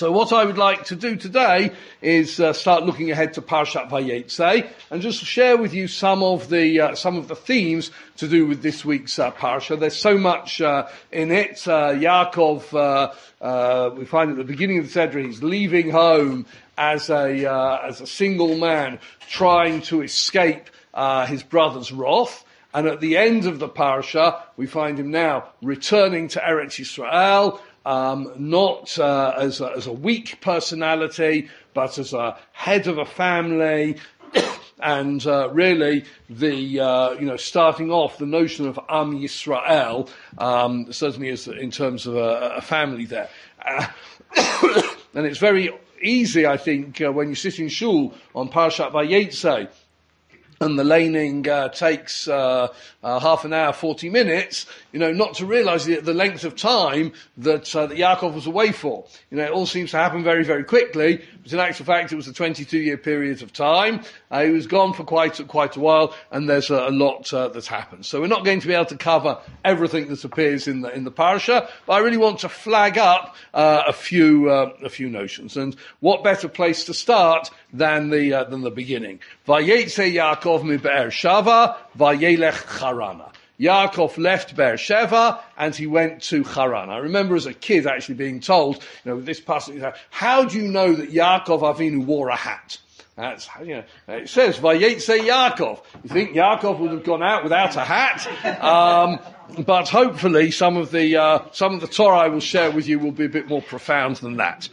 So what I would like to do today is start looking ahead to Parshat Vayetze and just share with you some of the themes to do with this week's Parsha. There's so much in it. Yaakov, we find at the beginning of the Seder, he's leaving home as a single man trying to escape his brother's wrath. And at the end of the Parsha, we find him now returning to Eretz Yisrael, not as a weak personality, but as a head of a family, and really starting off the notion of Am Yisrael, certainly as in terms of a family there. And it's very easy, I think, when you sit in shul on Parshat Vayetze, and the laning takes half an hour, 40 minutes, not to realize the length of time that Yaakov was away for. It all seems to happen very, very quickly, but in actual fact it was a 22-year period of time. He was gone for quite a while, and there's a lot that's happened. So we're not going to be able to cover everything that appears in the parsha, but I really want to flag up a few notions. And what better place to start than the beginning? Vayetze Yaakov mi Be'er Sheva, vayelech Charana. Yaakov left Beersheva and he went to Haran. I remember as a kid actually being told, with this passage, how do you know that Yaakov Avinu wore a hat? That's, it says, Vayetze Yaakov. You think Yaakov would have gone out without a hat? But hopefully some of the Torah I will share with you will be a bit more profound than that.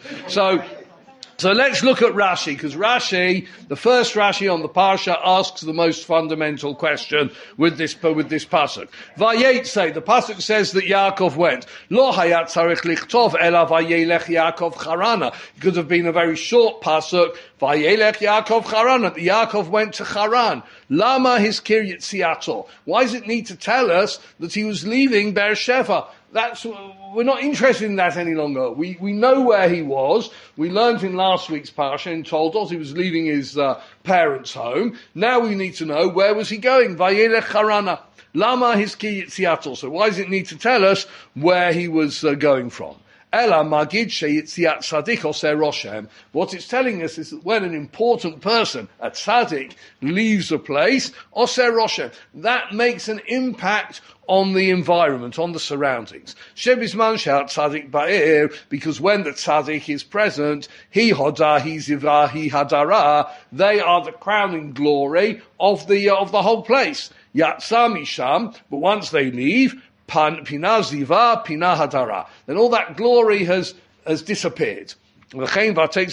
So let's look at Rashi, because Rashi, the first Rashi on the Parsha, asks the most fundamental question with this pasuk. Vayetze, the pasuk says that Yaakov went. Lo hayat tzarich lichtov ela vayelech Yaakov Charana. It could have been a very short pasuk. Vayelech Yaakov Charana. Yaakov went to Haran. Lama hizkir yitziato. Why does it need to tell us that he was leaving Beersheva? We're not interested in that any longer. We know where he was. We learned in last week's parsha and told us he was leaving his parents' home. Now we need to know, where was he going? Vayelech Harana. Lama hizki yitziato. So why does it need to tell us where he was going from? Ela magid sheyitziat tzaddik oseh roshem. What it's telling us is that when an important person, a tzaddik, leaves a place, oseh roshem, that makes an impact on the environment, on the surroundings. Shebizman she'at tzaddik ba'ir, because when the tzaddik is present, he hodah, he zivah, he hadara, they are the crowning glory of the whole place. Yatsa misham, but once they leave, Pina ziva, pina hadara. Then all that glory has disappeared. And we've got a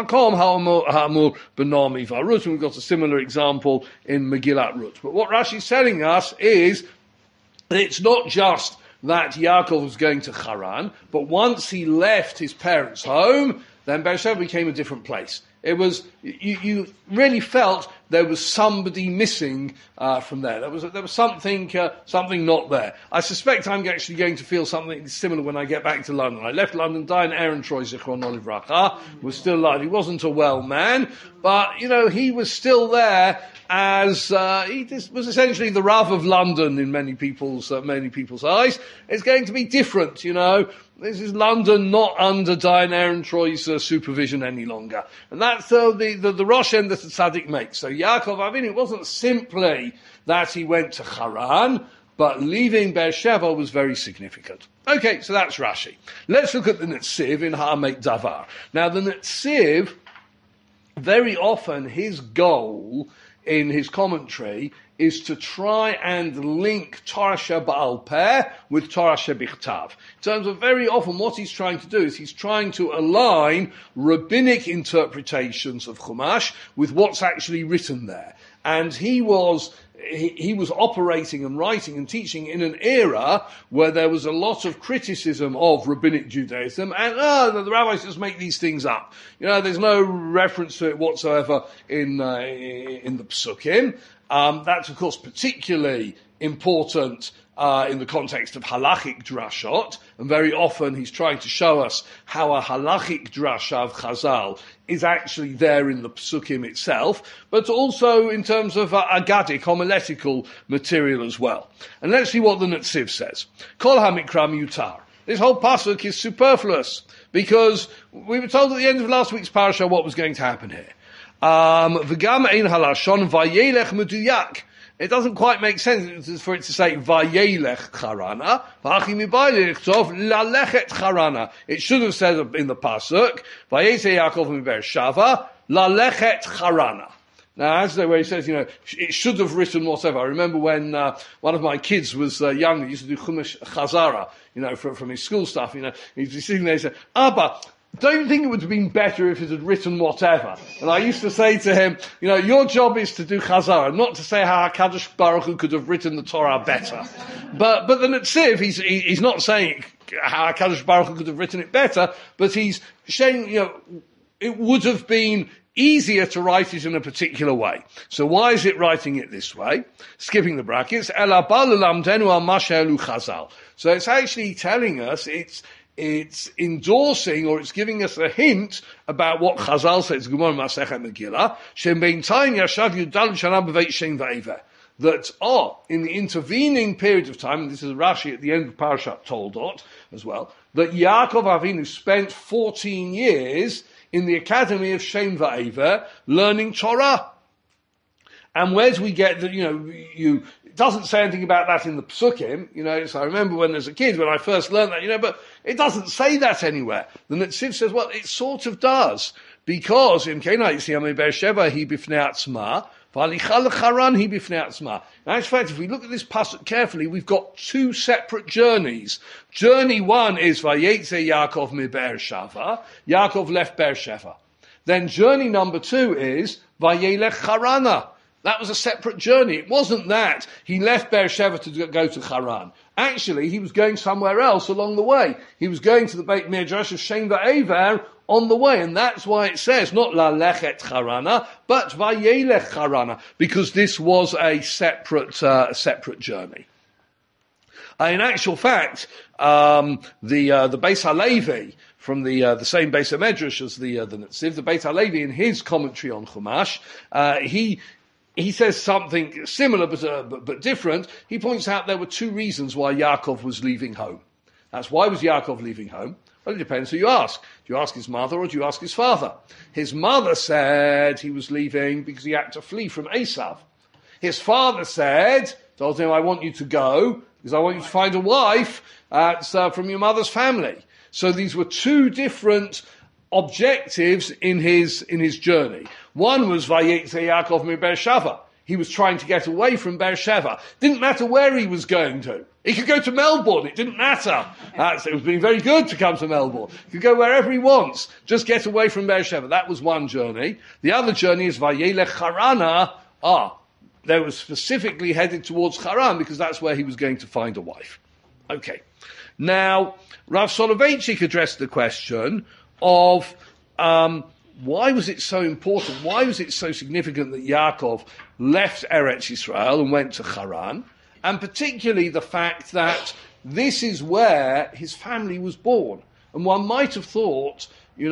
similar example in Megillat Ruth. But what Rashi is telling us is that it's not just that Yaakov was going to Haran, but once he left his parents' home, then Beersheba became a different place. It was, you really felt there was somebody missing from there. There was something not there. I suspect I'm actually going to feel something similar when I get back to London. I left London, Diane Ehrentreu, Zichrono Livracha, was still alive. He wasn't a well man, but, he was still there as, he was essentially the Rav of London in many people's eyes. It's going to be different, This is London not under Diane Ehrentreu's supervision any longer. And that's the Rosh end that the Tzaddik makes. So Yaakov Avinu, it wasn't simply that he went to Haran, but leaving Beersheva was very significant. Okay, so that's Rashi. Let's look at the Netziv in Ha'amek Davar. Now the Netziv, very often his goal in his commentary is to try and link Torah She'Ba'al Peh with Torah She'Bichtav. In terms of very often what he's trying to do is he's trying to align rabbinic interpretations of Chumash with what's actually written there. And he was operating and writing and teaching in an era where there was a lot of criticism of rabbinic Judaism, and the rabbis just make these things up. There's no reference to it whatsoever in the Psukim. That's of course particularly important in the context of halachic drashot, and very often he's trying to show us how a halachic drasha of Chazal is actually there in the Psukim itself, but also in terms of agadic, homiletical material as well. And let's see what the Netziv says. Kol hamikra mutar. This whole pasuk is superfluous. Because we were told at the end of last week's parasha what was going to happen here. V'gam ein halashon vayelech meduyak. It doesn't quite make sense for it to say vayelech charana. Lalechet charana. It should have said in the pasuk vayetze Yaakov miBeersheva lalechet charana. Now, as where he says, it should have written whatever. I remember when one of my kids was young, he used to do Chumash Chazara, from his school stuff. He'd be sitting there and say, Abba, don't you think it would have been better if it had written whatever? And I used to say to him, your job is to do Chazara, not to say how HaKadosh Baruch Hu could have written the Torah better. But the Netziv, he's not saying how HaKadosh Baruch Hu could have written it better, but he's saying, it would have been easier to write it in a particular way. So why is it writing it this way? Skipping the brackets. So it's actually telling us, it's endorsing, or it's giving us a hint about what Chazal says, Gemara Masechet Megillah, that, in the intervening period of time, and this is Rashi at the end of Parashat Toldot as well, that Yaakov Avinu spent 14 years in the academy of Shem Va'ever, learning Torah. And where do we get that, it doesn't say anything about that in the Psukim, so I remember when as a kid, when I first learned that, but it doesn't say that anywhere. The Netziv says, well, it sort of does, because in Kenai Yisiyam Beersheva, he bifnei atzma, v'alicha lecharan, he bifnei atzma. Now, in fact, if we look at this pasuk carefully, we've got two separate journeys. Journey one is Vayetze Yaakov miBeersheva. Yaakov left Beersheva. Then journey number two is Vayelech Charana. That was a separate journey. It wasn't that he left Beersheva to go to Haran. Actually, he was going somewhere else along the way. He was going to the Beit Midrash of Shem Va'ever on the way, and that's why it says not Lalechet Charana, but Vayelech Charana, because this was a separate journey. In actual fact, the Beis Halevi, from the same Beis HaMedrash as the Netziv, the Beis Halevi in his commentary on Chumash, he says something similar but different. He points out there were two reasons why Yaakov was leaving home. That's why was Yaakov leaving home? Well, it depends who you ask. Do you ask his mother or do you ask his father? His mother said he was leaving because he had to flee from Esav. His father told him, I want you to go because I want you to find a wife from your mother's family. So these were two different objectives in his journey. One was Vayetze Yaakov miBeersheva. He was trying to get away from Beersheva. Didn't matter where he was going to. He could go to Melbourne. It didn't matter. It was being very good to come to Melbourne. He could go wherever he wants. Just get away from Beersheva. That was one journey. The other journey is Vayelech Charana. They were specifically headed towards Haran because that's where he was going to find a wife. Okay. Now, Rav Soloveitchik addressed the question of why was it so important? Why was it so significant that Yaakov left Eretz Yisrael and went to Haran? And particularly the fact that this is where his family was born. And one might have thought,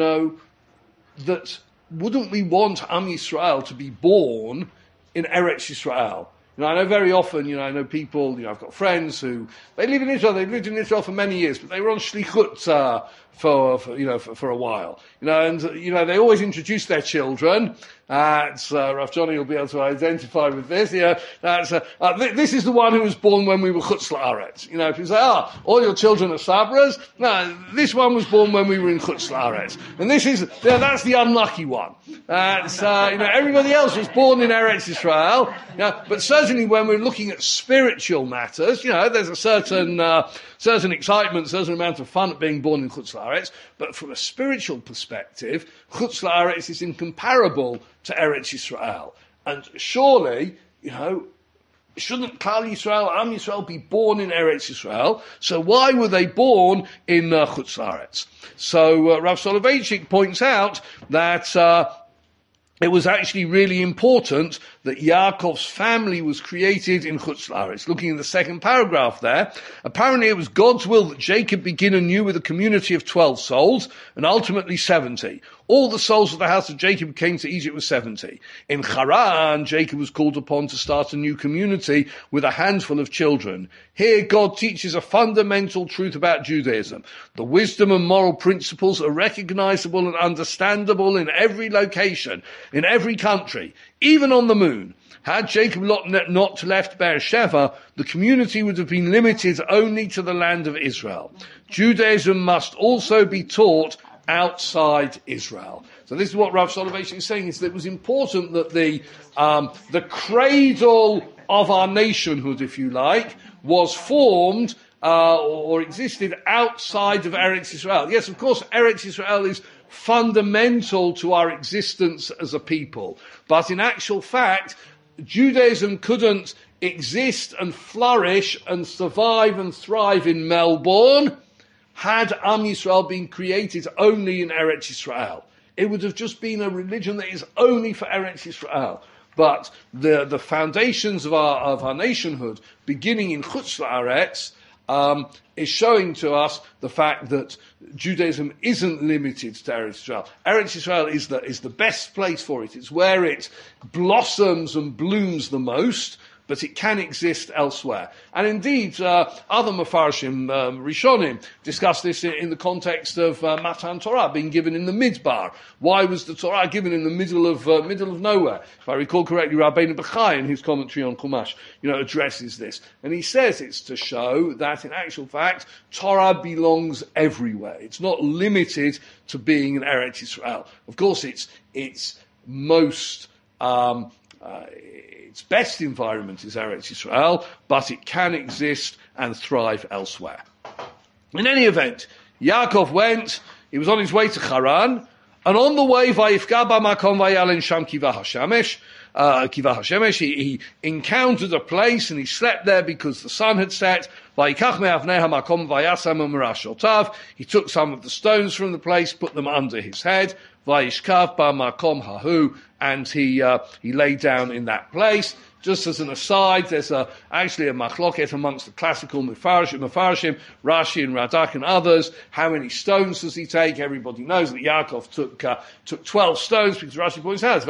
that wouldn't we want Am Yisrael to be born in Eretz Yisrael? I know very often, I know people, I've got friends who, they live in Israel, they've lived in Israel for many years, but they were on shlichut, for a while. They always introduce their children. Rav Johnny will be able to identify with this. This is the one who was born when we were chutz la'aretz. If you say, all your children are sabras, no, this one was born when we were in chutz la'aretz. And this is, that's the unlucky one. Everybody else was born in Eretz Yisrael. But certainly when we're looking at spiritual matters, there's a certain excitement, certain amount of fun at being born in chutz la'aretz. But from a spiritual perspective, chutz la'aretz is incomparable to Eretz Yisrael. And surely, shouldn't Klal Yisrael, Am Yisrael be born in Eretz Yisrael? So why were they born in chutz la'aretz? So Rav Soloveitchik points out that it was actually really important that Yaakov's family was created in Chutz La'aretz. Looking in the second paragraph there, apparently it was God's will that Jacob begin anew with a community of 12 souls, and ultimately 70. All the souls of the house of Jacob who came to Egypt were 70. In Haran, Jacob was called upon to start a new community with a handful of children. Here, God teaches a fundamental truth about Judaism. The wisdom and moral principles are recognizable and understandable in every location, in every country, even on the moon. Had Jacob not left Beersheba, the community would have been limited only to the land of Israel. Judaism must also be taught outside Israel. So this is what Rav Soloveitchik is saying, is that it was important that the cradle of our nationhood, if you like, was formed or existed outside of Eretz Israel. Yes, of course, Eretz Israel is fundamental to our existence as a people. But in actual fact, Judaism couldn't exist and flourish and survive and thrive in Melbourne had Am Yisrael been created only in Eretz Yisrael. It would have just been a religion that is only for Eretz Yisrael. But the foundations of our nationhood, beginning in Chutz La'aretz, is showing to us the fact that Judaism isn't limited to Eretz Yisrael. Eretz Yisrael is the best place for it. It's where it blossoms and blooms the most, but it can exist elsewhere. And indeed, other Mefarshim, Rishonim, discuss this in the context of Matan Torah being given in the Midbar. Why was the Torah given in the middle of nowhere? If I recall correctly, Rabbeinu Bechai, in his commentary on Chumash, addresses this. And he says it's to show that, in actual fact, Torah belongs everywhere. It's not limited to being in Eretz Yisrael. Of course, its most its best environment is Eretz Yisrael, but it can exist and thrive elsewhere. In any event, Yaakov went, he was on his way to Haran, and on the way, Vayifka b'makom vayalen sham kivah hashemesh, he encountered a place and he slept there because the sun had set. Vayikach me'avnei hamakom vayasam u'merashotav, he took some of the stones from the place, put them under his head. Vayishkav b'makom hahu, and he lay down in that place. Just as an aside, there's actually a machloket amongst the classical Mefarshim, Rashi and Radak and others. How many stones does he take? Everybody knows that Yaakov took 12 stones, because Rashi points out,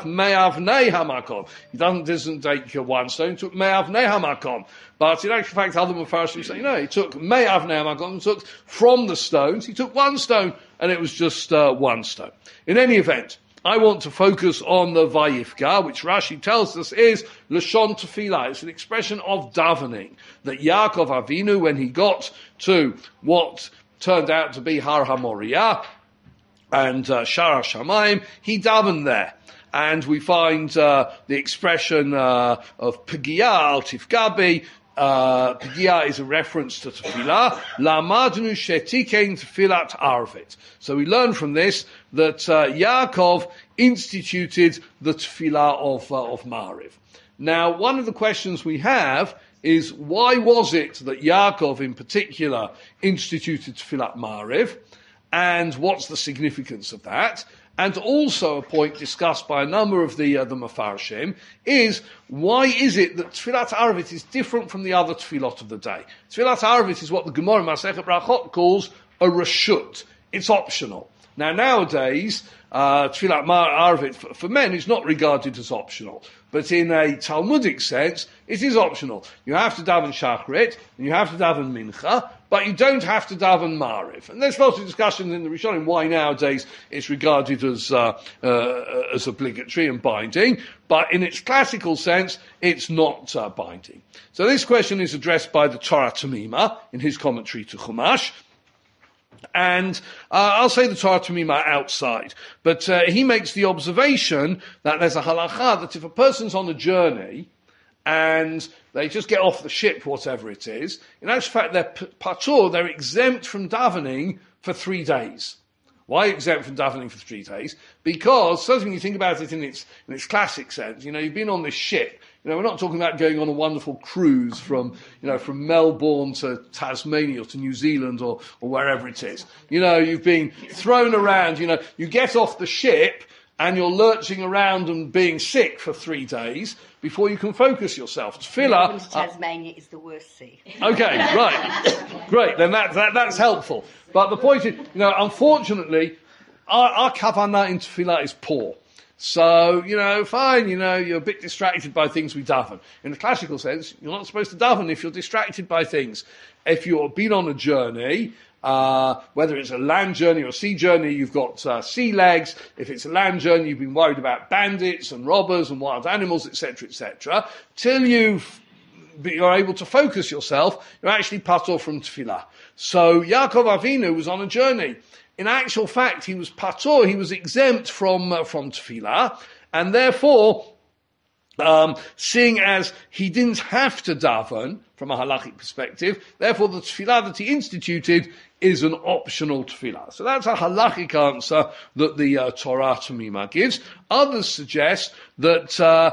he doesn't take one stone, he took me'avnei hamakom. But in actual fact, other Mefarshim say, no, he took me'avnei hamakom, took from the stones, he took one stone, and it was just one stone. In any event, I want to focus on the Vayifka, which Rashi tells us is Lashon Tefillah. It's an expression of davening. That Yaakov Avinu, when he got to what turned out to be Har HaMoriah and Shar HaShamayim, he davened there. And we find the expression of Pegiyah al Tifgabi. Pegiyah is a reference to tefillah. Lamadnu shetikein tefilat arvit. So we learn from this that Yaakov instituted the tefillah of Ma'ariv. Now, one of the questions we have is, why was it that Yaakov in particular instituted tefillat Ma'ariv? And what's the significance of that? And also a point discussed by a number of the Mefarshim is, why is it that Tfilat Arvit is different from the other Tfilot of the day? Tfilat Arvit is what the Gemara Masechet Brachot calls a reshut. It's optional. Now, nowadays, Tfilat Arvit for men is not regarded as optional. But in a Talmudic sense, it is optional. You have to daven Shachrit, and you have to daven Mincha, but you don't have to daven Ma'ariv. And there's lots of discussions in the Rishonim why nowadays it's regarded as obligatory and binding, but in its classical sense, it's not binding. So this question is addressed by the Torah Tamima in his commentary to Chumash. And I'll say the Torah Tamima outside, but he makes the observation that there's a halacha that if a person's on a journey and they just get off the ship, whatever it is, in actual fact they're patur, they're exempt from davening for 3 days. Why exempt from davening for 3 days? Because, certainly when you think about it in its classic sense, you've been on this ship. We're not talking about going on a wonderful cruise from Melbourne to Tasmania or to New Zealand or wherever it is. You've been thrown around, you get off the ship and you're lurching around and being sick for 3 days before you can focus yourself. Tefillah. Tasmania is the worst sea. Okay, right. Great, then that's helpful. But the point is, unfortunately, our kavanah in tefillah is poor. So, fine, you're a bit distracted by things we daven. In the classical sense, you're not supposed to daven if you're distracted by things. If you've been on a journey, whether it's a land journey or a sea journey, you've got sea legs. If it's a land journey, you've been worried about bandits and robbers and wild animals, etc., etc. Till you're able to focus yourself, you're actually patur from tefillah. So Yaakov Avinu was on a journey. In actual fact, he was patur, he was exempt from tefillah, and therefore, seeing as he didn't have to daven from a halachic perspective, therefore the tefillah that he instituted is an optional tefillah. So that's a halachic answer that the Torah Tamima gives. Others suggest that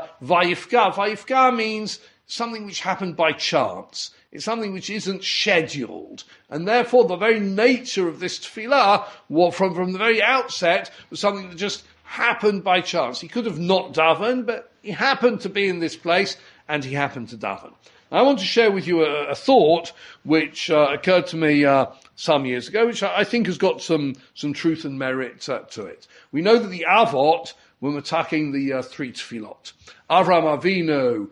vayifka means something which happened by chance. It's something which isn't scheduled. And therefore the very nature of this tefillah, from the very outset, was something that just happened by chance. He could have not davened, but he happened to be in this place, and he happened to daven. I want to share with you a thought which occurred to me some years ago, which I think has got some truth and merit to it. We know that the Avot were mataking the 3 tefillot. Avraham Avinu,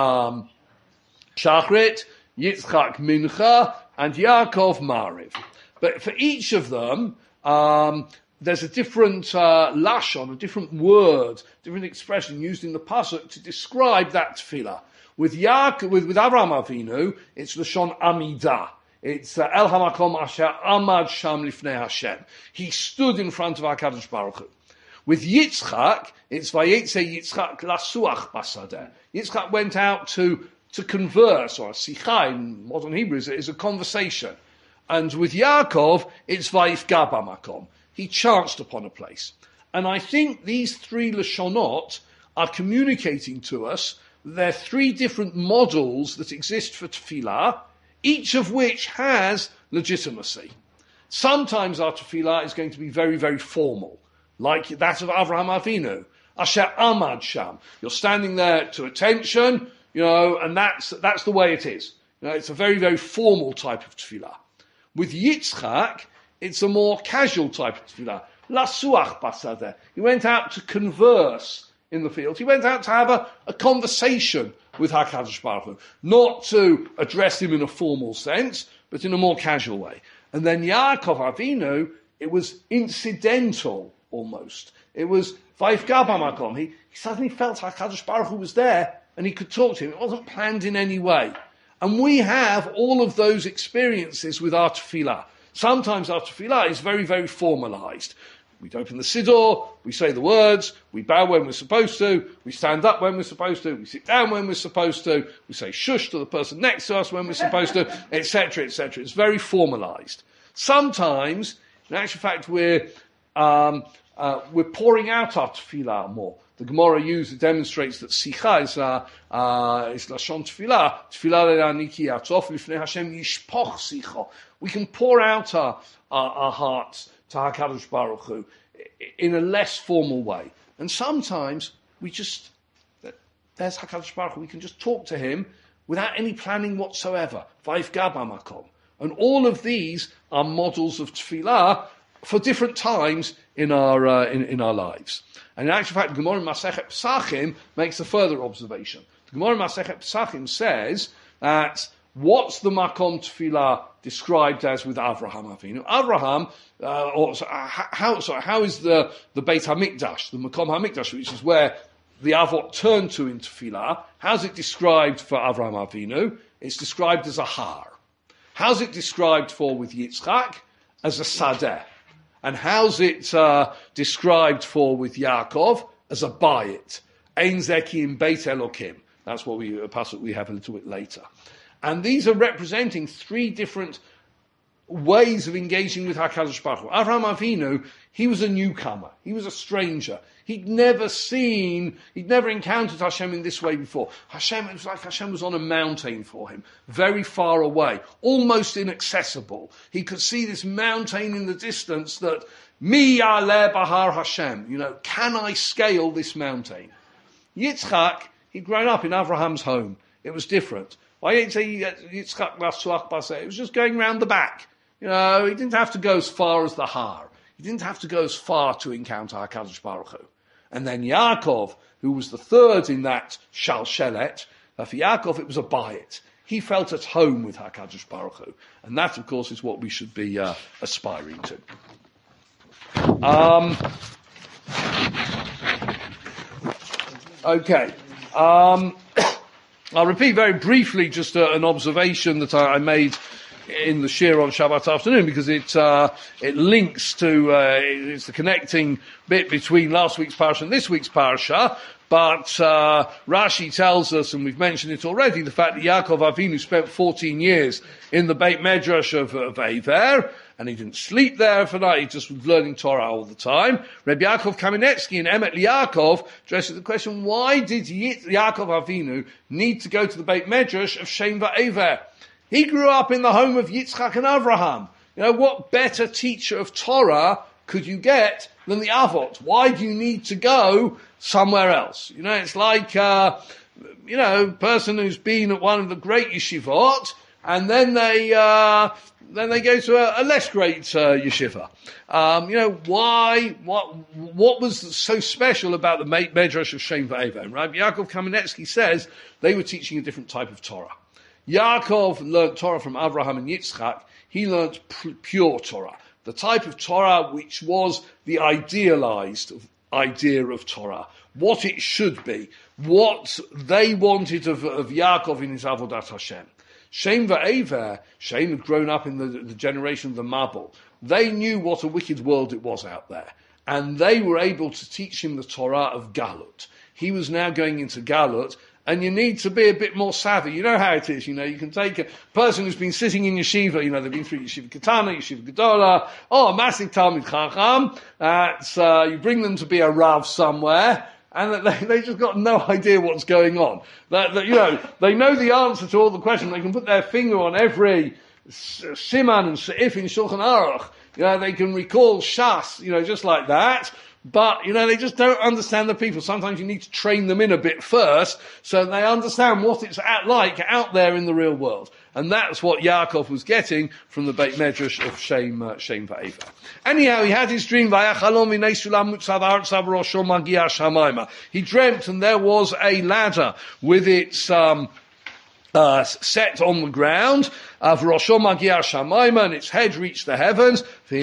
Shachrit, Yitzchak Mincha, and Yaakov Mariv. But for each of them, there's a different lashon, a different word, different expression used in the pasuk to describe that tefillah. With Avraham Avinu, it's lashon amidah. It's El Hamakom Asher Amad Sham Lifnei Hashem. He stood in front of HaKadosh Baruch Hu. With Yitzchak, it's Vayetze Yitzchak Lasuach Basadeh. Yitzchak went out to converse, or a sicha in modern Hebrew is a conversation. And with Yaakov, it's Vayifga Bamakom. He chanced upon a place. And I think these 3 lashonot are communicating to us there are 3 different models that exist for tefillah, each of which has legitimacy. Sometimes our tefillah is going to be very, very formal, like that of Avraham Avinu. Asher Amad Sham. You're standing there to attention, and that's the way it is. It's a very, very formal type of tefillah. With Yitzchak, it's a more casual type of tefillah. Lasuach basadeh. He went out to converse in the field. He went out to have a conversation with HaKadosh Baruch Hu, not to address him in a formal sense, but in a more casual way. And then Yaakov Avinu, it was incidental almost. It was Vayifga Bamakom. He suddenly felt HaKadosh Baruch Hu was there, and he could talk to him. It wasn't planned in any way. And we have all of those experiences with our tefillah. Sometimes our tefillah is very, very formalized. We'd open the siddur, we say the words, we bow when we're supposed to, we stand up when we're supposed to, we sit down when we're supposed to, we say shush to the person next to us when we're supposed to, etc., etc. It's very formalized. Sometimes, in actual fact, we're pouring out our tefillah more. The Gemara demonstrates that sicha is lashon tefillah. Tefillah le'aniki atzof lifnei Hashem yishpoch sicha. We can pour out our hearts to HaKadosh Baruch Hu in a less formal way. And sometimes there's HaKadosh Baruch Hu, we can just talk to him without any planning whatsoever. Vayifga bamakom. And all of these are models of tefillah for different times in our lives. And in actual fact, the Gemara in Masechet Pesachim makes a further observation. The Gemara in Masechet Pesachim says that what's the makom tefillah described as with Avraham Avinu? Avraham, how is the Beit HaMikdash, the makom HaMikdash, which is where the Avot turned to in tefillah, how's it described for Avraham Avinu? It's described as a har. How's it described with Yitzchak? As a sadeh. And how's it described with Yaakov? As a bayit. Ein zekim beit Elokim. That's what a passage we have a little bit later. And these are representing 3 different ways of engaging with HaKadosh Baruch Hu. Avraham Avinu, he was a newcomer. He was a stranger. He'd never encountered Hashem in this way before. It was like Hashem was on a mountain for him, very far away, almost inaccessible. He could see this mountain in the distance that Mi ya'aleh bahar Hashem. Can I scale this mountain? Yitzchak, he'd grown up in Abraham's home. It was different. Yitzchak it was just going round the back. He didn't have to go as far as the Har. He didn't have to go as far to encounter HaKadosh Baruch Hu. And then Yaakov, who was the third in that Shalshelet, for Yaakov it was a bayit. He felt at home with HaKadosh Baruch Hu. And that, of course, is what we should be aspiring to. Okay. I'll repeat very briefly just an observation that I made in the shir on Shabbat afternoon, because it links to it's the connecting bit between last week's parasha and this week's parasha. But Rashi tells us, and we've mentioned it already, the fact that Yaakov Avinu spent 14 years in the Beit Medrash of Eiver, and he didn't sleep there for night, he just was learning Torah all the time. Rabbi Yaakov Kamenetsky in Emet Yaakov addresses the question, why did Yaakov Avinu need to go to the Beit Medrash of Shem Va'ever? He grew up in the home of Yitzchak and Avraham. What better teacher of Torah could you get than the Avot? Why do you need to go somewhere else? It's like, person who's been at one of the great yeshivot, and then they go to a less great yeshiva. Why? What was so special about the Medrash of Shem Va'ever? Right? Yaakov Kamenetsky says they were teaching a different type of Torah. Yaakov learnt Torah from Abraham and Yitzchak. He learnt pure Torah, the type of Torah which was the idealized idea of Torah, what it should be, what they wanted of Yaakov in his Avodat Hashem. Shem Va'ever, Shem had grown up in the generation of the Mabul. They knew what a wicked world it was out there, and they were able to teach him the Torah of Galut. He was now going into Galut, and you need to be a bit more savvy. You know how it is, you can take a person who's been sitting in yeshiva, they've been through yeshiva katana, yeshiva gedola, a massive Talmid Chacham, you bring them to be a Rav somewhere, and they just got no idea what's going on. They know the answer to all the questions, they can put their finger on every siman and seif in Shulchan Aruch, they can recall Shas, just like that. But, they just don't understand the people. Sometimes you need to train them in a bit first so they understand what it's like out there in the real world. And that's what Yaakov was getting from the Beit Medrash of Shem Va'ever. Anyhow, he had his dream. He dreamt, and there was a ladder with its set on the ground, and its head reached the heavens,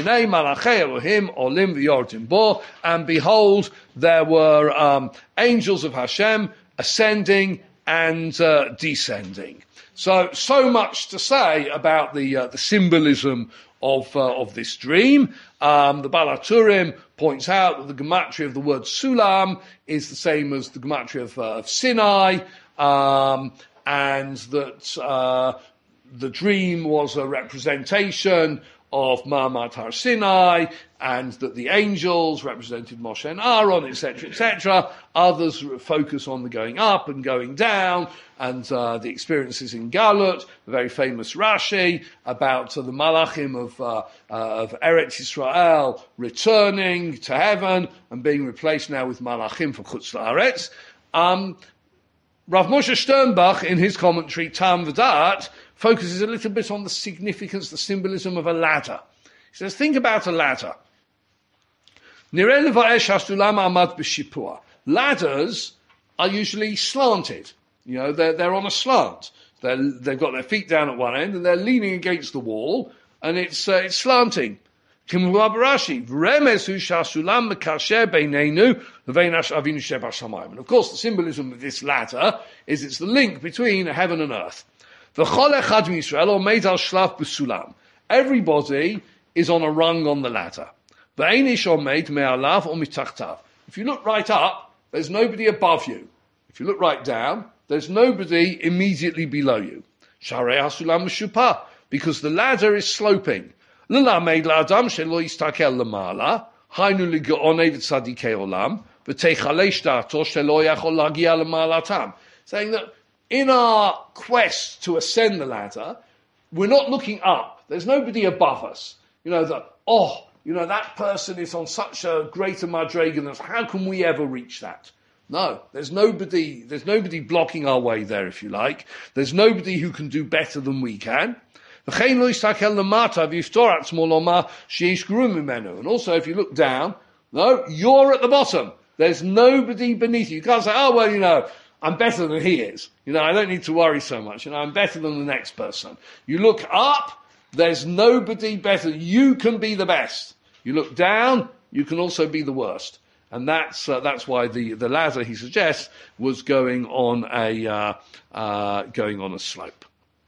and behold, there were angels of Hashem ascending and descending. So much to say about the symbolism of this dream. The Baal HaTurim points out that the gematria of the word Sulam is the same as the gematria of Sinai, and that the dream was a representation of Ma'amad Har Sinai, and that the angels represented Moshe and Aaron, etc., etc. Others focus on the going up and going down, and the experiences in Galut, the very famous Rashi about the Malachim of Eretz Yisrael returning to heaven and being replaced now with Malachim for Chutz La'aretz. Rav Moshe Sternbach, in his commentary, Tam V'Da'at, focuses a little bit on the significance, the symbolism of a ladder. He says, think about a ladder. Ladders are usually slanted. They're on a slant. They've got their feet down at one end and they're leaning against the wall, and it's slanting. And of course, the symbolism of this ladder is it's the link between heaven and earth. Everybody is on a rung on the ladder. If you look right up, there's nobody above you. If you look right down, there's nobody immediately below you. Because the ladder is sloping. Saying that in our quest to ascend the ladder, we're not looking up. There's nobody above us. that person is on such a greater madrega, how can we ever reach that? No, there's nobody blocking our way there, if you like. There's nobody who can do better than we can. And also, if you look down, no, you're at the bottom. There's nobody beneath you. You can't say, I'm better than he is. I don't need to worry so much. I'm better than the next person. You look up, there's nobody better. You can be the best. You look down, you can also be the worst. And that's why the ladder, he suggests, was going on a slope.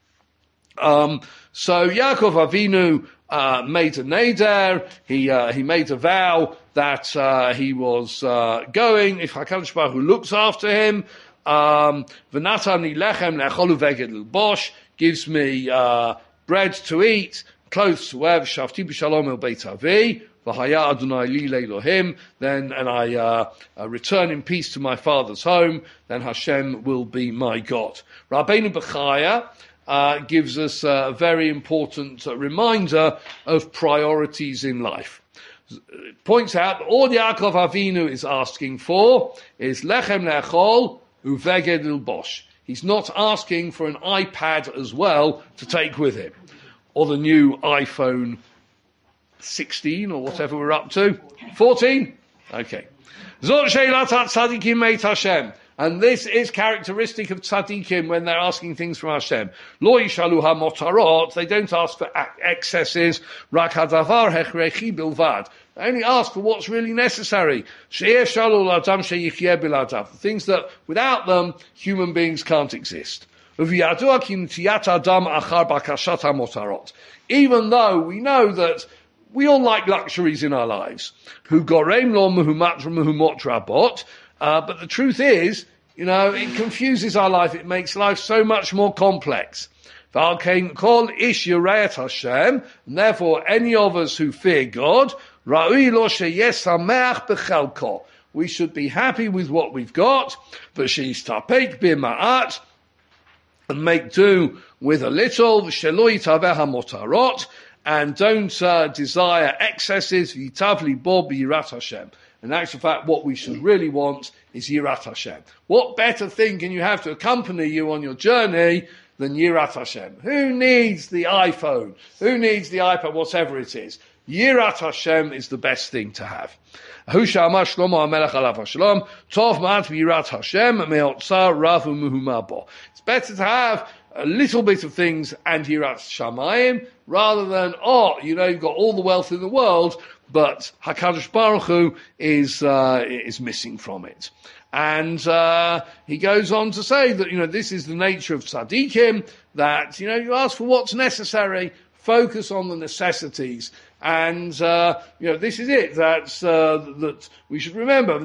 So Yaakov Avinu made a neder. He made a vow that he was going if HaKadosh Baruch Hu looks after him. V'natani lechem le'echolu veged l'bosh, gives me bread to eat, clothes to wear. V'shavti b'shalom el beit avi. V'haya Adonai li le'elohim. Then, and I return in peace to my father's home. Then Hashem will be my God. Rabbeinu Bechaya gives us a very important reminder of priorities in life. It points out that all Yaakov Avinu is asking for is lechem le'echol uveged l'bosh. He's not asking for an iPad as well to take with him, or the new iPhone 16 or whatever we're up to. 14? Okay. Zot sheilat tzadikim meit Hashem. And this is characteristic of tzaddikim when they're asking things from Hashem. Lo yishalu ha-motarot, they don't ask for excesses. Rak hadavar hechrechi bilvad. They only ask for what's really necessary. She'eh shalu l'adam she'yichyeh biladav. Things that, without them, human beings can't exist. Uv'yadua ki nitiyat adam achar bakashat ha-motarot. Even though we know that we all like luxuries in our lives. Hu gorem lo muhumot rabot. But the truth is, it confuses our life. It makes life so much more complex. And therefore, any of us who fear God, we should be happy with what we've got, but and make do with a little, and don't desire excesses. In actual fact, what we should really want is Yirat Hashem. What better thing can you have to accompany you on your journey than Yirat Hashem? Who needs the iPhone? Who needs the iPad? Whatever it is. Yirat Hashem is the best thing to have. It's better to have a little bit of things and Yirat Shamayim, rather than, you've got all the wealth in the world, but HaKadosh Baruch Hu is missing from it. And he goes on to say that, this is the nature of tzaddikim, that, you ask for what's necessary, focus on the necessities. And, this is it, that we should remember.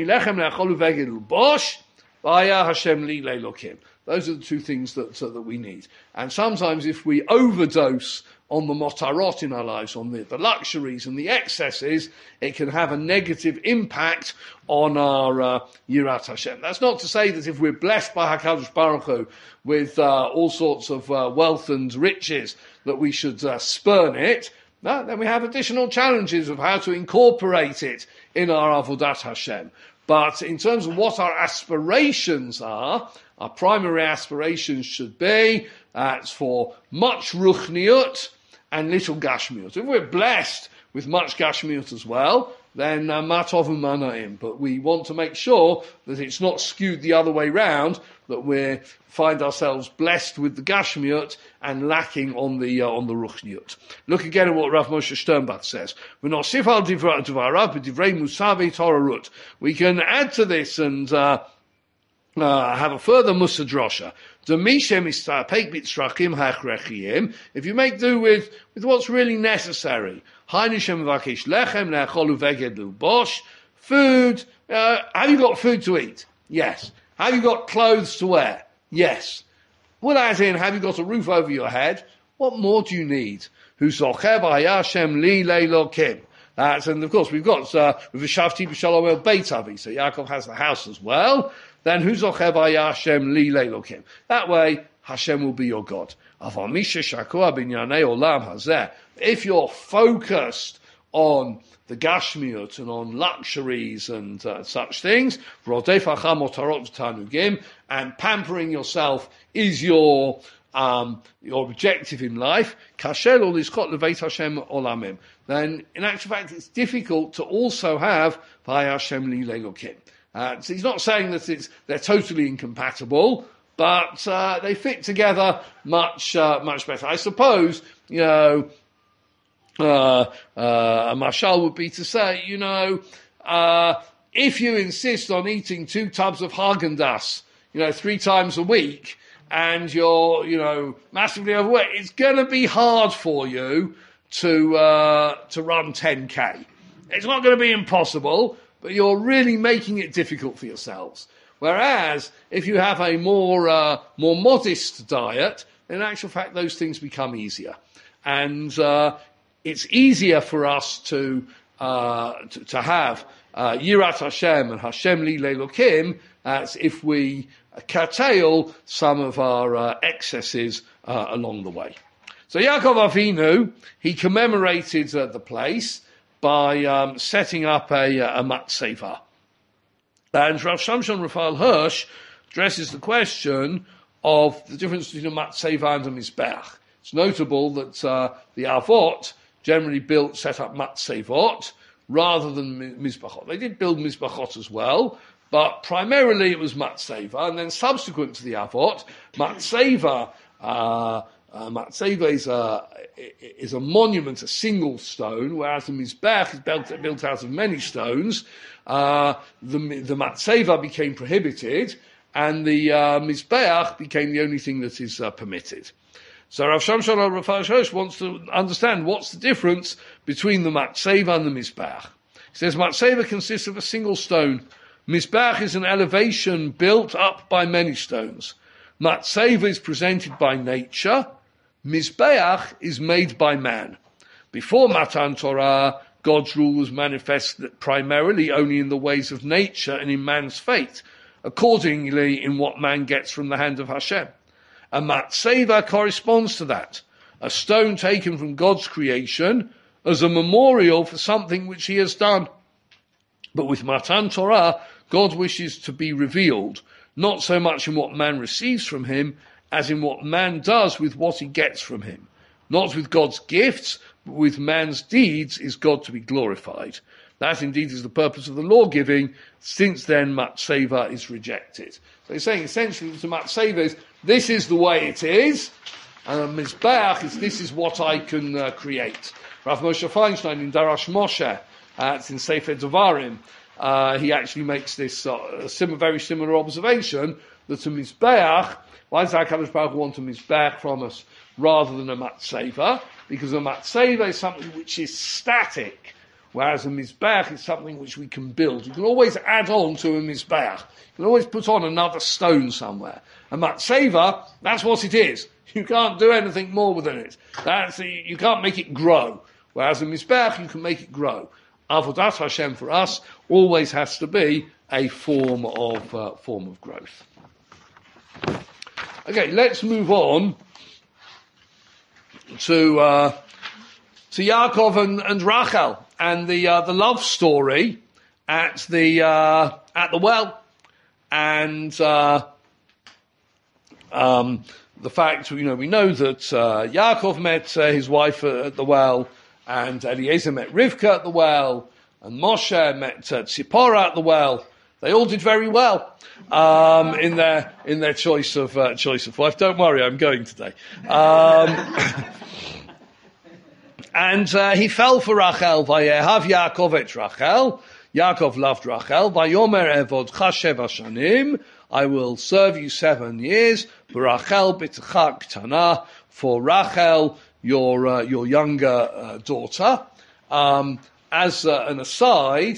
Those are the two things that we need. And sometimes if we overdose on the motarot in our lives, on the luxuries and the excesses, it can have a negative impact on our Yirat Hashem. That's not to say that if we're blessed by HaKadosh Baruch Hu with all sorts of wealth and riches, that we should spurn it. No, then we have additional challenges of how to incorporate it in our Avodat Hashem. But in terms of what our aspirations are, our primary aspirations should be for much ruchniut and little gashmiut. If we're blessed with much gashmiut as well, then matov u'manaim. But we want to make sure that it's not skewed the other way round, that we find ourselves blessed with the gashmiut and lacking on the ruchniut. Look again at what Rav Moshe Sternbach says. We can add to this and have a further Musa Drosha. If you make do with what's really necessary. Food. Have you got food to eat? Yes. Have you got clothes to wear? Yes. Well, as in, have you got a roof over your head? What more do you need? And of course, we've got V'shavti b'shalom el beit avi. So Yaakov has the house as well. Then who's Zocher Hashem li leilokim? That way, Hashem will be your God. If you're focused on the gashmiut and on luxuries and such things. And pampering yourself is your objective in life. Then, in actual fact, it's difficult to also have Vayashem li lelokim. So he's not saying that they're totally incompatible, but they fit together much better. I suppose, a mashal would be to say, if you insist on eating 2 tubs of Häagen-Dazs, 3 times a week, and you're, massively overweight, it's going to be hard for you to run 10k. It's not going to be impossible, but you're really making it difficult for yourselves. Whereas, if you have a more modest diet, in actual fact, those things become easier. And it's easier for us to have Yirat Hashem and Hashem li lelokim as if we curtail some of our excesses along the way. So Yaakov Avinu, he commemorated the place by setting up a matzeva. And Rav Shamshon Raphael Hirsch addresses the question of the difference between a matzeva and a mizbeach. It's notable that the Avot generally set up matzevot rather than mizbachot. They did build mizbachot as well, but primarily it was matzeva, and then subsequent to the Avot, matzeva is a monument, a single stone, whereas the mizbech is built out of many stones. The matzeva became prohibited, and the mizbeach became the only thing that is permitted. So Rav Shamshon Raphael Hirsch wants to understand what's the difference between the matzeva and the mizbeach. He says matzeva consists of a single stone. Mizbeach is an elevation built up by many stones. Matzeva is presented by nature. Mizbeach is made by man. Before Matan Torah, God's rule was manifest primarily only in the ways of nature and in man's fate, accordingly in what man gets from the hand of Hashem. A matzeva corresponds to that, a stone taken from God's creation as a memorial for something which he has done. But with Matan Torah, God wishes to be revealed, not so much in what man receives from him, as in what man does with what he gets from him. Not with God's gifts, but with man's deeds is God to be glorified. That indeed is the purpose of the law giving. Since then, matzeva is rejected. So he's saying essentially to matzeva is, this is the way it is, and mizbeach is, this is what I can create. Rav Moshe Feinstein in Darash Moshe, it's in Sefer Devarim, he actually makes this very similar observation, that a mizbeach, why does HaKadosh Baruch Hu want a mizbeach from us rather than a matzeva? Because a matzeva is something which is static, whereas a mizbeach is something which we can build. You can always add on to a mizbeach. You can always put on another stone somewhere. A matzeva, that's what it is. You can't do anything more within it. You can't make it grow. Whereas a mizbeach, you can make it grow. Avodat Hashem for us always has to be a form of growth. Okay, let's move on to Yaakov and Rachel and the love story at the well, and the fact we know that Yaakov met his wife at the well, and Eliezer met Rivka at the well, and Moshe met Tzipporah at the well. They all did very well in their choice of wife. Don't worry, I'm going today. And he fell for Rachel. Vayehav Yaakov et Rachel. Yaakov loved Rachel. Vayomer evodcha sheva shanim. I will serve you 7 years. Rachel bitcha ktana, for Rachel, your younger daughter. As an aside,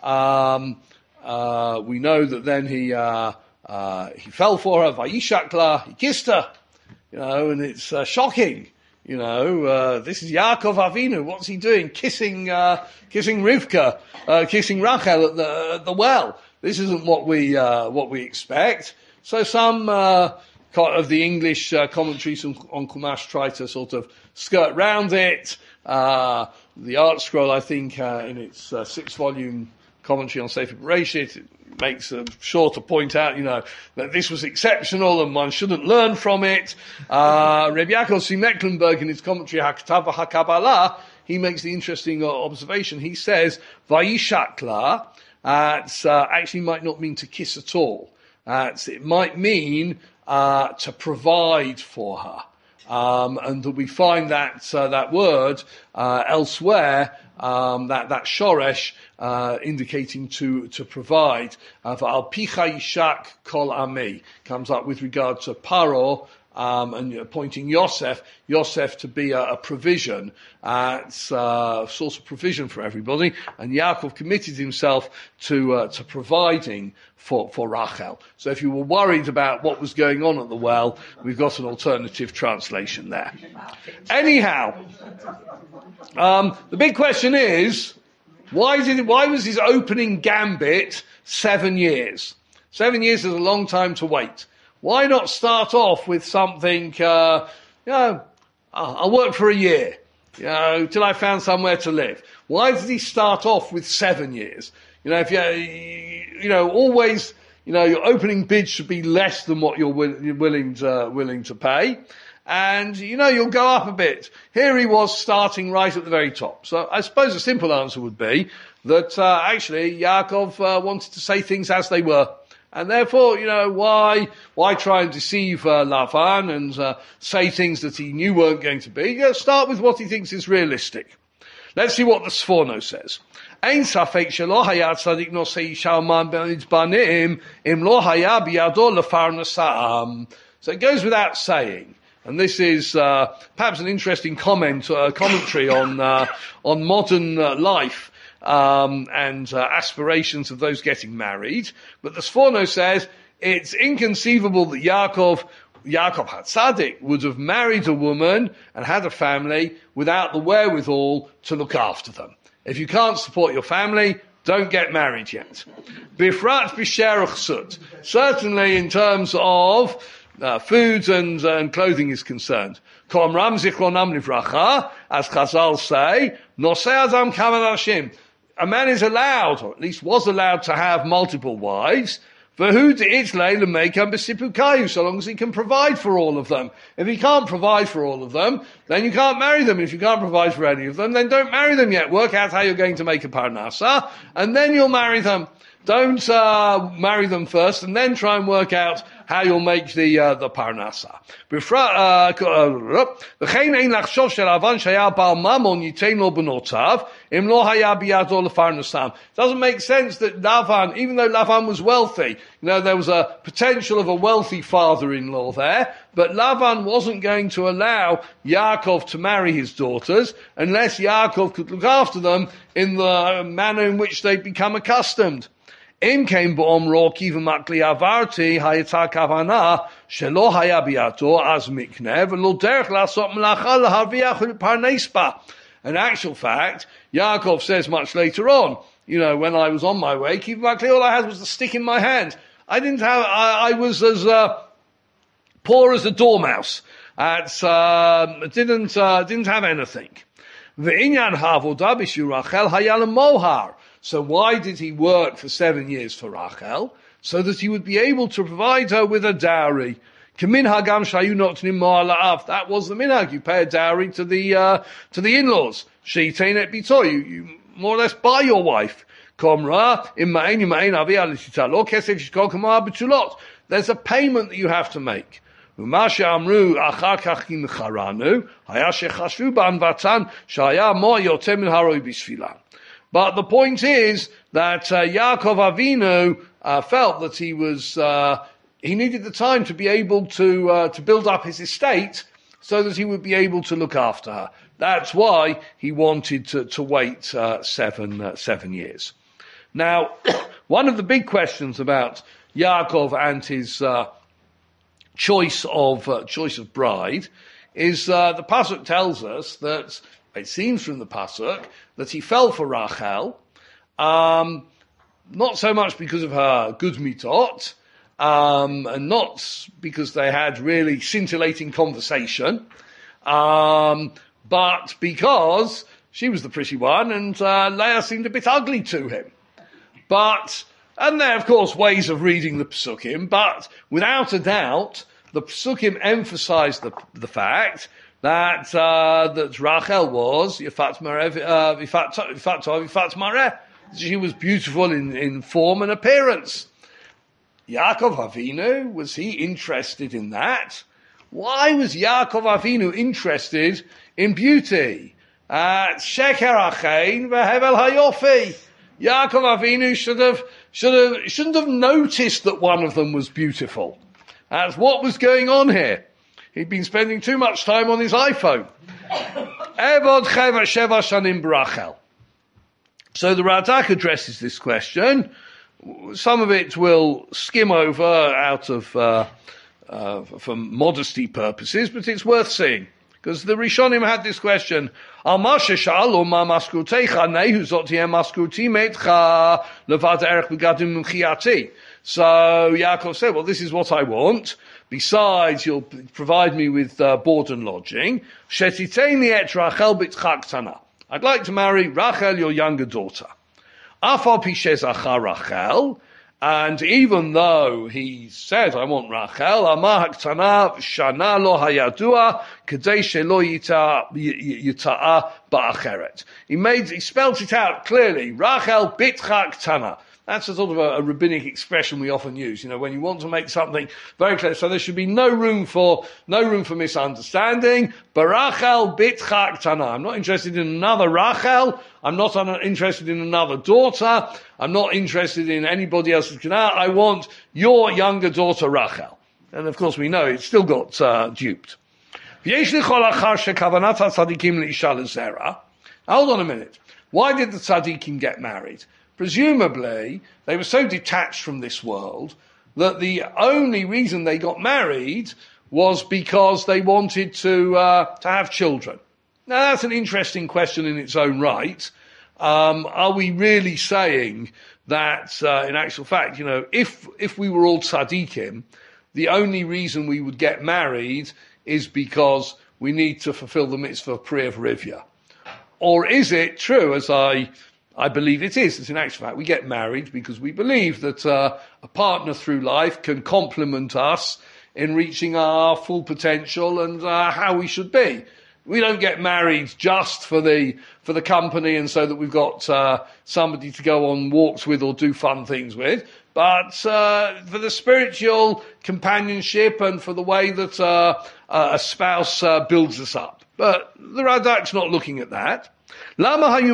we know that then he fell for her. Vayishakla, he kissed her. And it's shocking. This is Yaakov Avinu. What's he doing? Kissing Rivka, kissing Rachel at the well. This isn't what we expect. So some of the English commentaries on Chumash try to sort of skirt round it. The Art Scroll, I think, in its 6-volume commentary on Sefer Bereshit, it makes sure to point out, that this was exceptional and one shouldn't learn from it. Reb Yaakov Tzvi Mecklenburg, in his commentary Haktava HaKabbalah, he makes the interesting observation. He says, Vayishakla, actually might not mean to kiss at all. It might mean to provide for her. And that we find that word elsewhere, that shoresh, indicating to provide. For al picha yishak kol ami comes up with regard to Paro, and appointing Yosef to be a provision. It's a source of provision for everybody. And Yaakov committed himself to providing for Rachel. So if you were worried about what was going on at the well, we've got an alternative translation there. Anyhow, the big question is, why was his opening gambit 7 years? 7 years is a long time to wait. Why not start off with something, I'll work for a year, till I found somewhere to live. Why did he start off with 7 years? If always, your opening bid should be less than what you're willing to pay. And, you'll go up a bit. Here he was starting right at the very top. So I suppose a simple answer would be that, actually, Yaakov, wanted to say things as they were. And therefore, why try and deceive Lavan and say things that he knew weren't going to be? Start with what he thinks is realistic. Let's see what the Sforno says. Ein safek shelo haya tzadik nosei shalman banim im lo haya biyado lefarnasam. So it goes without saying. And this is perhaps an interesting commentary on modern life. And aspirations of those getting married. But the Sforno says it's inconceivable that Yaakov HaTzadik would have married a woman and had a family without the wherewithal to look after them. If you can't support your family, don't get married yet. Bifrat b'sherach sut. Certainly in terms of food and clothing is concerned. Komram zichronam livracha, as Chazal say, nosei adam kaman hashim. A man is allowed, or at least was allowed, to have multiple wives, so long as he can provide for all of them. If he can't provide for all of them, then you can't marry them. If you can't provide for any of them, then don't marry them yet. Work out how you're going to make a parnasa, and then you'll marry them. Don't marry them first, and then try and work out how you'll make the parnasa. Doesn't make sense that Lavan, even though Lavan was wealthy, there was a potential of a wealthy father-in-law there, but Lavan wasn't going to allow Yaakov to marry his daughters unless Yaakov could look after them in the manner in which they'd become accustomed. Im came bo'omro kiva makli avarti hayata kavana shelo haya biato as mikne v'lo derech lasot melacha laharviach parnespa. In actual fact, Yaakov says much later on, when I was on my way, kiva makli, all I had was the stick in my hand. I was as poor as a dormouse. Didn't have anything. V'inyan havodah b'shu Rachel hayal mohar. So why did he work for 7 years for Rachel? So that he would be able to provide her with a dowry. That was the minhag. You pay a dowry to the in-laws. You more or less buy your wife. There's a payment that you have to make. But the point is that Yaakov Avinu felt that he needed the time to be able to build up his estate so that he would be able to look after her. That's why he wanted to wait 7 years. Now, one of the big questions about Yaakov and his choice of bride is the pasuk tells us that. It seems from the pasuk that he fell for Rachel, not so much because of her good mitot, and not because they had really scintillating conversation, but because she was the pretty one and Leah seemed a bit ugly to him. And there are, of course, ways of reading the Pesukim, but without a doubt, the Pesukim emphasized the fact that Rachel was Yifat Mareh. She was beautiful in form and appearance. Yaakov Avinu, was he interested in that? Why was Yaakov Avinu interested in beauty? Sheker achein v'hevel hayofi. Yaakov Avinu shouldn't have noticed that one of them was beautiful. That's what was going on here. He'd been spending too much time on his iPhone. Evod cheva sheva shanim b'Rachel. So the Radak addresses this question. Some of it will skim over out of for modesty purposes, but it's worth seeing. Because the Rishonim had this question, so Yaakov said, well, this is what I want. Besides, you'll provide me with board and lodging. I'd like to marry Rachel, your younger daughter. Rachel, and even though he said, I want Rachel, shana lo hayadua, kadei shelo yita'a ba'acheret. He spelt it out clearly. Rachel bitcha ktana. That's a sort of a rabbinic expression we often use, when you want to make something very clear. So there should be no room for misunderstanding. Barachel bitcha ktana. I'm not interested in another Rachel. I'm not interested in another daughter. I'm not interested in anybody else's kana. I want your younger daughter Rachel. And of course we know it still got duped. Hold on a minute. Why did the tzaddikim get married? Presumably, they were so detached from this world that the only reason they got married was because they wanted to have children. Now, that's an interesting question in its own right. Are we really saying that, in actual fact, if we were all tzaddikim, the only reason we would get married is because we need to fulfill the mitzvah of Pri Rivya? Or is it true, as I believe it is, that in actual fact we get married because we believe that a partner through life can complement us in reaching our full potential and how we should be. We don't get married just for the company and so that we've got somebody to go on walks with or do fun things with, but for the spiritual companionship and for the way that a spouse builds us up. But the Radak's not looking at that. Presumably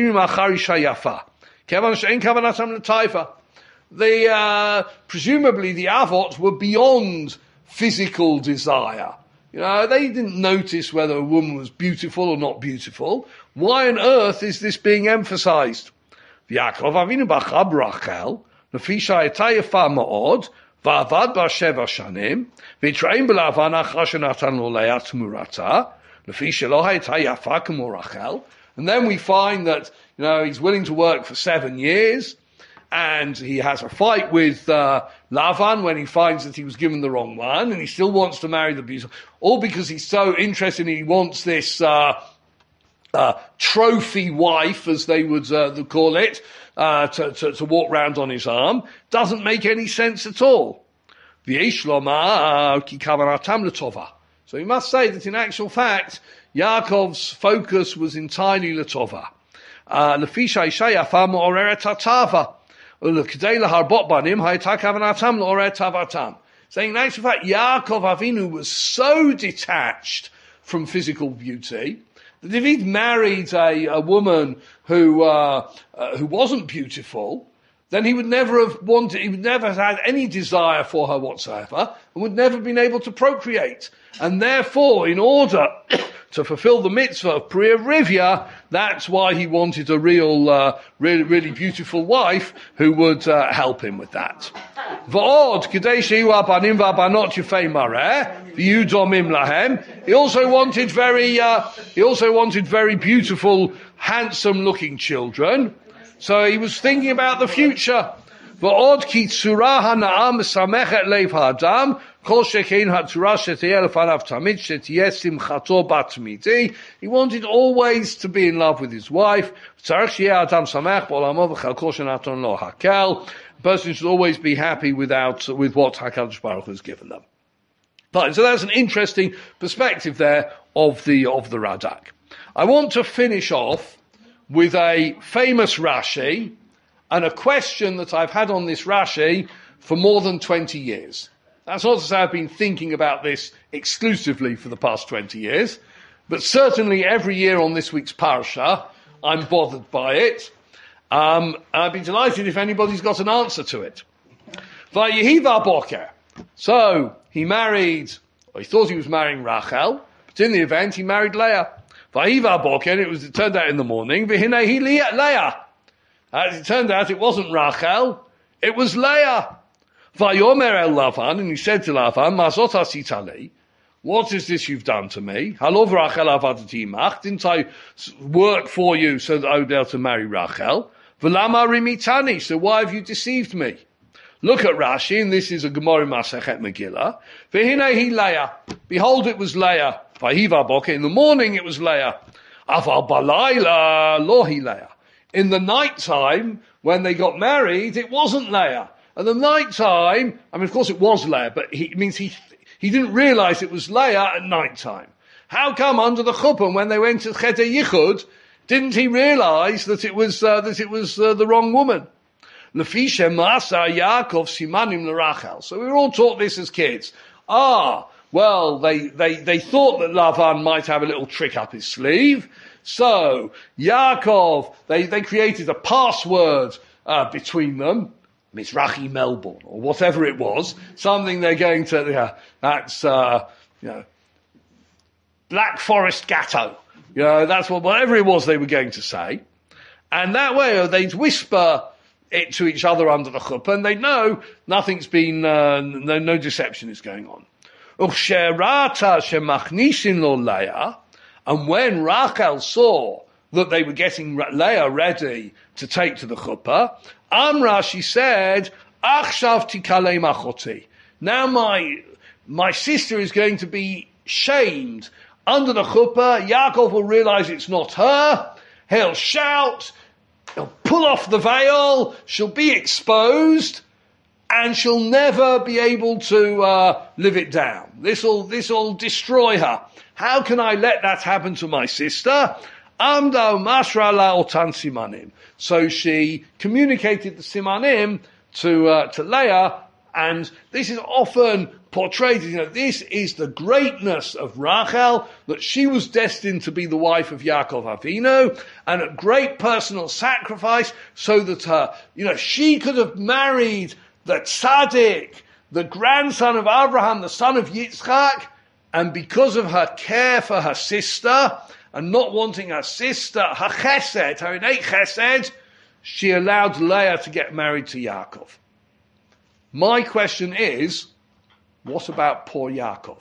the Avot were beyond physical desire. They didn't notice whether a woman was beautiful or not beautiful. Why on earth is this being emphasized? Yaakov Avinu b'chab Rachel, lefi sha'ayta yafa ma'od, va'avad ba sheva shanim, v'yitraim b'lavan achra shenatan lo Leah tmurata, lefi shelo hayta yafa k'mo Rachel. And then we find that, he's willing to work for 7 years, and he has a fight with Lavan when he finds that he was given the wrong one, and he still wants to marry the beautiful, all because he's so interested and he wants this trophy wife, as they would call it, to walk round on his arm. Doesn't make any sense at all. So you must say that in actual fact, Yaakov's focus was entirely Latova. Saying in actual fact, Yaakov Avinu was so detached from physical beauty that if he'd married a woman who wasn't beautiful, then he would never have had any desire for her whatsoever, and would never have been able to procreate. And therefore, in order to fulfill the mitzvah of Pri Rivya, that's why he wanted a really beautiful wife who would help him with that. V'od, kedei shehu abanim v'abanot yefei mareh, v'yu domim lahem. He also wanted very beautiful, handsome-looking children. So he was thinking about the future. V'od ki tzura hana'ah mesamechet leiv ha'adam, kol shekein ha'tzura shetiyeh lefanav tamid shetiyeh simchato batmidi. He wanted always to be in love with his wife. Tzarech sheyeh adam samech b'olamo v'chalko shenaton lo hakel. The person should always be happy with what HaKadosh Baruch Hu has given them. Fine, so that's an interesting perspective there of the Radak. I want to finish off with a famous Rashi and a question that I've had on this Rashi for more than 20 years. That's not to say I've been thinking about this exclusively for the past 20 years, but certainly every year on this week's Parsha, I'm bothered by it. I'd be delighted if anybody's got an answer to it. Vayehiva boker. So, he thought he was marrying Rachel, but in the event he married Leah. Vayehiva boker, and it turned out in the morning, v'hinei Leah. As it turned out, it wasn't Rachel, it was Leah. Vayomer el Lavan, and he said to Lavan, Mazot asita li, what is this you've done to me? Halov Rachel avadati imach, didn't I work for you so that I would be able to marry Rachel? V'lama rimitani, so why have you deceived me? Look at Rashi, and this is a Gemara Masechet Megillah. V'hinei Leah, behold it was Leah. Vayiva boker, in the morning it was Leah. Aval balayla lo hi Leah. In the night time, when they got married, it wasn't Leah. At the night time, of course it was Leah, but it means he didn't realize it was Leah at night time. How come under the chuppah, when they went to Cheder Yichud, didn't he realize that it was the wrong woman? Lefisha Masa Yaakov Simanim L'Rachel. So we were all taught this as kids. Well, they thought that Lavan might have a little trick up his sleeve. So Yaakov, they created a password between them, Mizrahi Melbourne or whatever it was. Something they're going to. That's Black Forest Gatto. That's whatever it was they were going to say. And that way they'd whisper it to each other under the chuppah, and they'd know nothing's been, no deception is going on. And when Rachel saw that they were getting Leah ready to take to the chuppah, Amra, she said, Achshav tikalei machoti. Now my sister is going to be shamed under the chuppah. Yaakov will realize it's not her. He'll shout. He'll pull off the veil. She'll be exposed, and she'll never be able to live it down. This'll destroy her. How can I let that happen to my sister? Amda masra la otan simanim. So she communicated the simanim to Leah, and this is often portrayed, this is the greatness of Rachel, that she was destined to be the wife of Yaakov Avinu, and a great personal sacrifice, so that she could have married the tzaddik, the grandson of Abraham, the son of Yitzchak, and because of her care for her sister, and not wanting her sister, her chesed, her innate chesed, she allowed Leah to get married to Yaakov. My question is, what about poor Yaakov?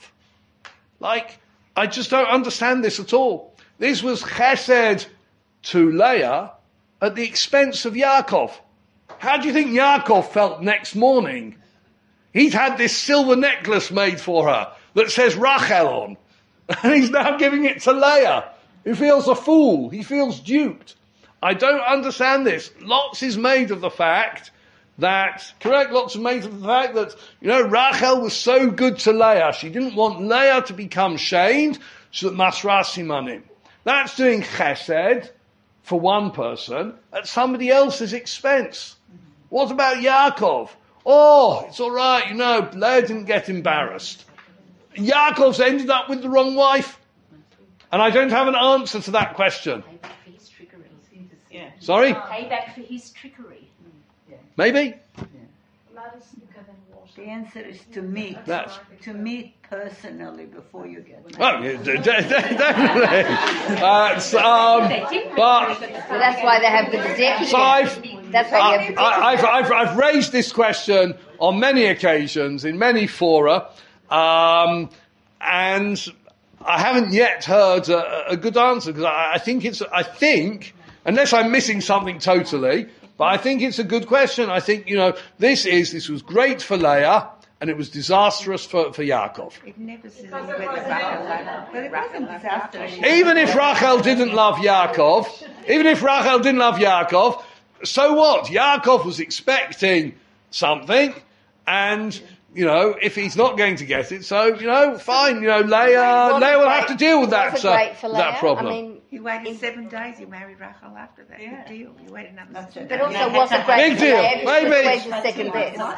I just don't understand this at all. This was chesed to Leah at the expense of Yaakov. How do you think Yaakov felt next morning? He'd had this silver necklace made for her that says Rachel on, and he's now giving it to Leah. He feels a fool. He feels duped. I don't understand this. Lots is made of the fact that Rachel was so good to Leah. She didn't want Leah to become shamed, so that Masra Simanim. That's doing chesed for one person at somebody else's expense. What about Yaakov? It's all right, Leah didn't get embarrassed. Yaakov's ended up with the wrong wife. And I don't have an answer to that question. Payback for his trickery. Yeah. Sorry? Payback for his trickery. Yeah. Maybe? The answer is to meet. To meet personally before you get married. Oh, yeah, definitely. But that's why they have the Gazette. So That's why you have I've raised this question on many occasions in many fora, and I haven't yet heard a good answer, because I think unless I'm missing something totally, But I think it's a good question. I think, this was great for Leah, and it was disastrous for Yaakov. It never says whether Rachel loved him. But it wasn't disastrous. Even if Rachel didn't love Yaakov, so what? Yaakov was expecting something, and, if he's not going to get it, so, fine, Leah will have to deal with that problem. I mean, He waited 7 days, he married Rachel after that. Good deal. He waited another 7 days. but also was a great Big deal, for Leah because maybe. she went to second best.